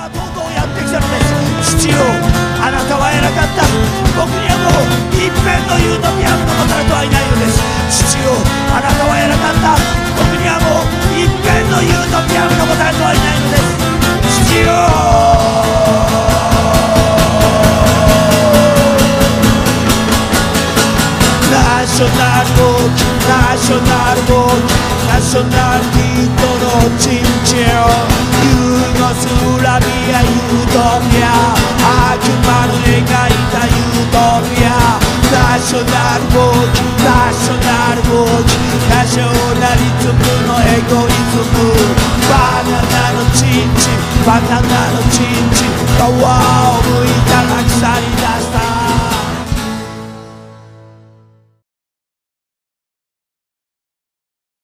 はとうとうやってきたのです。父よ、あなたは偉かった。僕にはもう一片のユートピアの残されてはいないのです。父よ、あなたは偉かった。僕にはもう一片のユートピアの残されてはいないのです。父よ、ナショナルボーキ、ナショナルボーキ、ナショナルヒートのチンチン、ユーゴスラビアユートピア、悪魔の描いたユートピア、ナショナルボーキ、ナショナルボーキ、ナショナリズムのエゴイズム、バナナのチンチン、バナナのチンチン、皮をむいたら腐り出した